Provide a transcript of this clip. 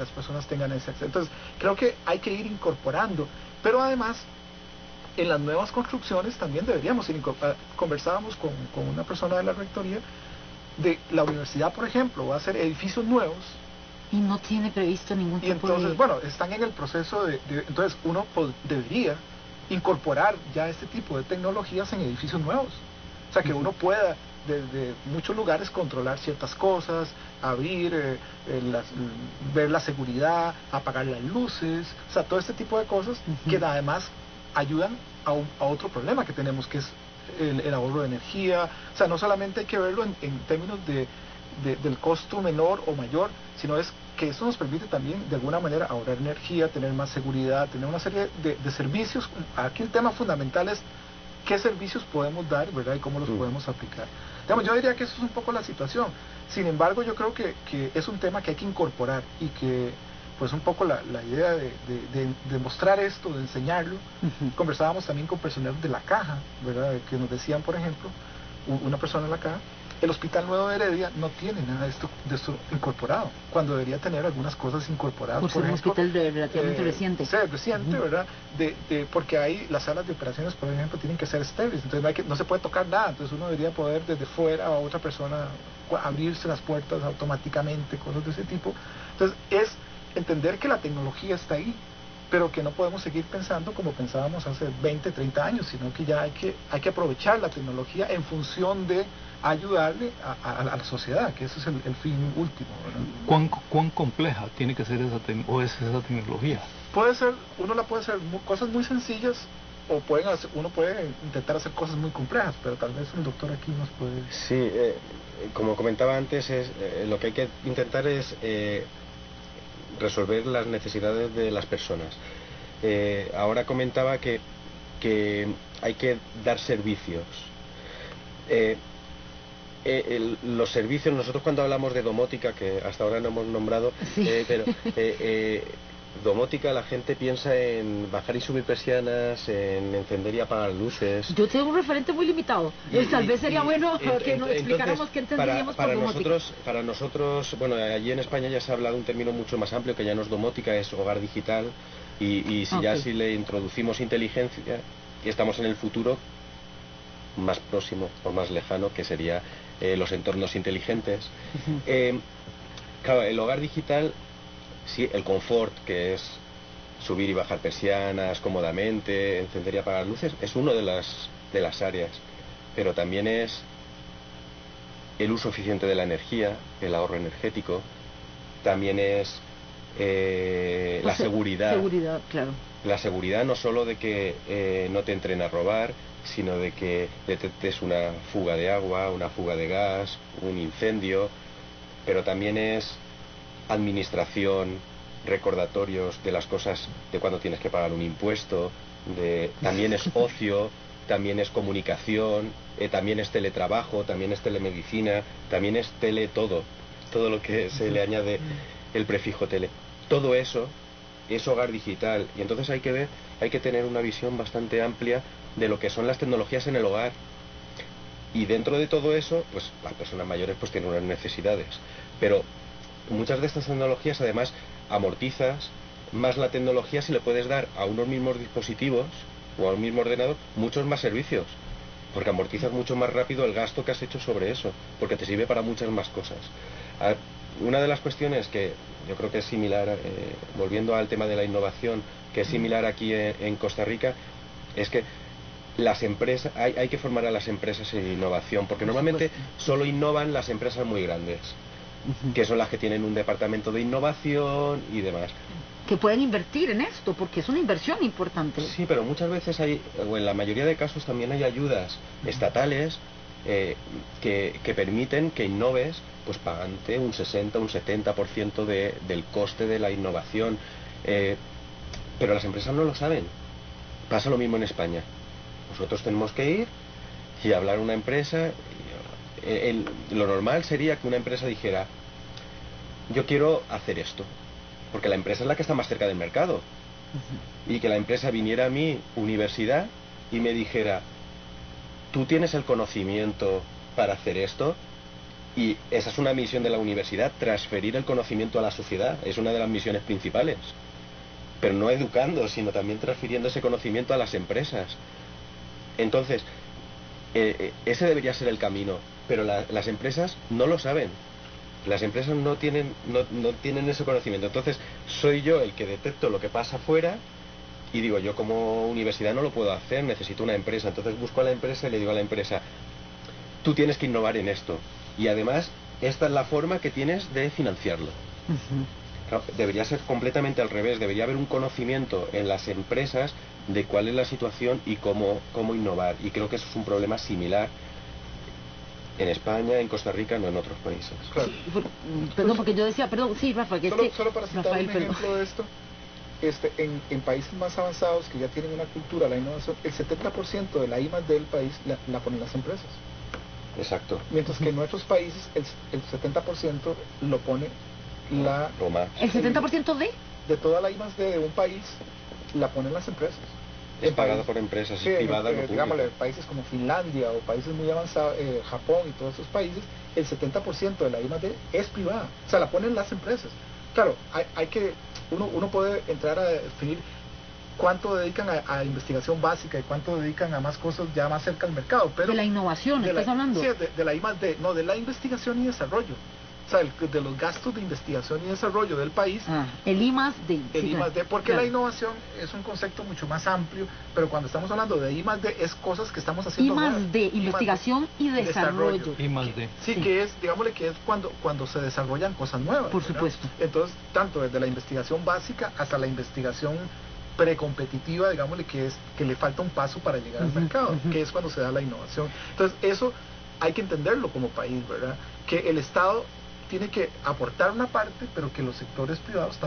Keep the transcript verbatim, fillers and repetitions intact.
las personas tengan ese acceso. Entonces, creo que hay que ir incorporando, pero además, en las nuevas construcciones también deberíamos ir incorporando. Conversábamos con, con una persona de la rectoría, de la universidad, por ejemplo, va a hacer edificios nuevos, y no tiene previsto ningún y tipo entonces, de... bueno, están en el proceso de, de entonces uno pod, debería incorporar ya este tipo de tecnologías en edificios nuevos, o sea, que uh-huh. uno pueda desde muchos lugares controlar ciertas cosas, abrir, eh, eh, las, ver la seguridad, apagar las luces, o sea, todo este tipo de cosas uh-huh. que además ayudan a, un, a otro problema que tenemos, que es el, el ahorro de energía. O sea, no solamente hay que verlo en, en términos de, de, del costo menor o mayor, sino es que eso nos permite también de alguna manera ahorrar energía, tener más seguridad, tener una serie de, de servicios. Aquí el tema fundamental es qué servicios podemos dar, ¿verdad? Y cómo los mm. podemos aplicar. Digamos, yo diría que eso es un poco la situación. Sin embargo, yo creo que, que es un tema que hay que incorporar y que, pues un poco la, la idea de, de, de, de mostrar esto, de enseñarlo. Uh-huh. Conversábamos también con personal de la caja, ¿verdad? Que nos decían, por ejemplo, una persona en la caja, el Hospital Nuevo de Heredia no tiene nada de esto, de esto incorporado, cuando debería tener algunas cosas incorporadas. Por ser un hospital de, relativamente eh, reciente. Sí, reciente, uh-huh. ¿verdad? De, de, porque ahí las salas de operaciones, por ejemplo, tienen que ser estériles, entonces no, hay que, no se puede tocar nada, entonces uno debería poder desde fuera a otra persona abrirse las puertas automáticamente, cosas de ese tipo. Entonces es entender que la tecnología está ahí, pero que no podemos seguir pensando como pensábamos hace veinte, treinta años, sino que ya hay que, hay que aprovechar la tecnología en función de ayudarle a, a, a la sociedad, que ese es el, el fin último, ¿verdad? ¿Cuán, ¿Cuán compleja tiene que ser esa, te o es esa tecnología? Puede ser, uno la puede hacer muy, cosas muy sencillas, o pueden hacer, uno puede intentar hacer cosas muy complejas, pero tal vez el doctor aquí nos puede... Sí, eh, como comentaba antes, es, eh, lo que hay que intentar es eh, resolver las necesidades de las personas. Eh, ahora comentaba que, que hay que dar servicios. Eh, Eh, el, los servicios, nosotros cuando hablamos de domótica, que hasta ahora no hemos nombrado, sí. eh, pero eh, eh, domótica, la gente piensa en bajar y subir persianas, en encender y apagar luces. Yo tengo un referente muy limitado, y, tal vez sería y, bueno ent, que nos ent, explicáramos qué entenderíamos para, para por domótica. Nosotros, para nosotros, bueno, allí en España ya se ha hablado un término mucho más amplio, que ya no es domótica, es hogar digital, y, y si okay. ya si le introducimos inteligencia, y estamos en el futuro más próximo o más lejano, que sería eh, los entornos inteligentes. Uh-huh. eh, claro, el hogar digital, sí, el confort, que es subir y bajar persianas cómodamente, encender y apagar luces, es uno de las, de las áreas, pero también es el uso eficiente de la energía, el ahorro energético, también es eh, la seguridad. Seguridad, claro. La seguridad no solo de que eh, no te entren a robar, sino de que detectes una fuga de agua, una fuga de gas, un incendio, pero también es administración, recordatorios de las cosas, de cuando tienes que pagar un impuesto, de, también es ocio, también es comunicación, eh, también es teletrabajo, también es telemedicina, también es tele todo, todo lo que se le añade el prefijo tele. Todo eso es hogar digital, y entonces hay que ver, hay que tener una visión bastante amplia de lo que son las tecnologías en el hogar, y dentro de todo eso, pues las personas mayores pues tienen unas necesidades, pero muchas de estas tecnologías además amortizas más la tecnología si le puedes dar a unos mismos dispositivos o a un mismo ordenador muchos más servicios, porque amortizas mucho más rápido el gasto que has hecho sobre eso, porque te sirve para muchas más cosas. A, una de las cuestiones que yo creo que es similar, eh, volviendo al tema de la innovación, que es similar aquí en, en Costa Rica, es que las empresas, hay, hay que formar a las empresas en innovación, porque normalmente solo innovan las empresas muy grandes, que son las que tienen un departamento de innovación y demás. Que pueden invertir en esto, porque es una inversión importante. Sí, pero muchas veces hay, o en la mayoría de casos también hay ayudas estatales eh, que, que permiten que innoves, pues pagante un sesenta, un setenta por ciento de, del coste de la innovación. Eh, pero las empresas no lo saben. Pasa lo mismo en España. Nosotros tenemos que ir y hablar a una empresa. El, el, lo normal sería que una empresa dijera: yo quiero hacer esto, porque la empresa es la que está más cerca del mercado. Uh-huh. Y que la empresa viniera a mi universidad y me dijera: tú tienes el conocimiento para hacer esto, Y esa es una misión de la universidad, transferir el conocimiento a la sociedad, es una de las misiones principales. Pero no educando, sino también transfiriendo ese conocimiento a las empresas. Entonces, eh, ese debería ser el camino, pero la, las empresas no lo saben. Las empresas no tienen, no, no tienen ese conocimiento. Entonces, soy yo el que detecto lo que pasa afuera y digo, yo como universidad no lo puedo hacer, necesito una empresa. Entonces busco a la empresa y le digo a la empresa, tú tienes que innovar en esto. Y además, esta es la forma que tienes de financiarlo. Uh-huh. Claro, debería ser completamente al revés. Debería haber un conocimiento en las empresas de cuál es la situación y cómo, cómo innovar. Y creo que eso es un problema similar en España, en Costa Rica, no en otros países. Claro. Sí, por, perdón, porque yo decía, perdón, sí, Rafa, que solo, es que... Solo para citar Rafael, un perdón. ejemplo de esto, este, en, en países más avanzados que ya tienen una cultura de la innovación, el setenta por ciento de la I más D del país la, la ponen las empresas. Exacto. Mientras que en nuestros países el, el setenta por ciento lo pone la... Roma. ¿El setenta por ciento de? De toda la I más D de un país la ponen las empresas. Es en pagado país, por empresas, sí, es privada. Eh, digámosle, países como Finlandia o países muy avanzados, eh, Japón y todos esos países, el setenta por ciento de la I más D es privada. O sea, la ponen las empresas. Claro, hay, hay que... Uno, uno puede entrar a definir cuánto dedican a, a investigación básica y cuánto dedican a más cosas ya más cerca al mercado. Pero de la innovación, ¿estás la, hablando? Sí, de, de la I más D, no, de la investigación y desarrollo. O sea, el, de los gastos de investigación y desarrollo del país. Ah, el I más D. El sí, I más D, porque claro. La innovación es un concepto mucho más amplio, pero cuando estamos hablando de I más D es cosas que estamos haciendo. I más D, investigación y desarrollo. desarrollo. I más D. Sí, sí, que es, digámosle que es cuando, cuando se desarrollan cosas nuevas. Por ¿verdad? supuesto. Entonces, tanto desde la investigación básica hasta la investigación precompetitiva, digámosle que es que le falta un paso para llegar uh-huh, al mercado, uh-huh. que es cuando se da la innovación. Entonces, eso hay que entenderlo como país, ¿verdad? Que el Estado tiene que aportar una parte, pero que los sectores privados también